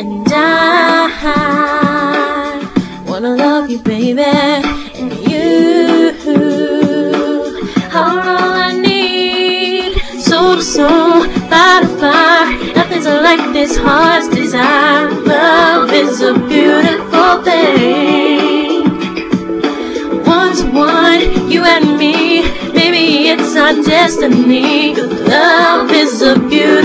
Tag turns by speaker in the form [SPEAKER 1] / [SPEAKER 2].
[SPEAKER 1] And I wanna love you, baby, and you are all I need. Soul to soul, fire to fire, nothing's like this heart's desire. Love is a beautiful thing. One to one, you and me, maybe it's our destiny. Love is a beautiful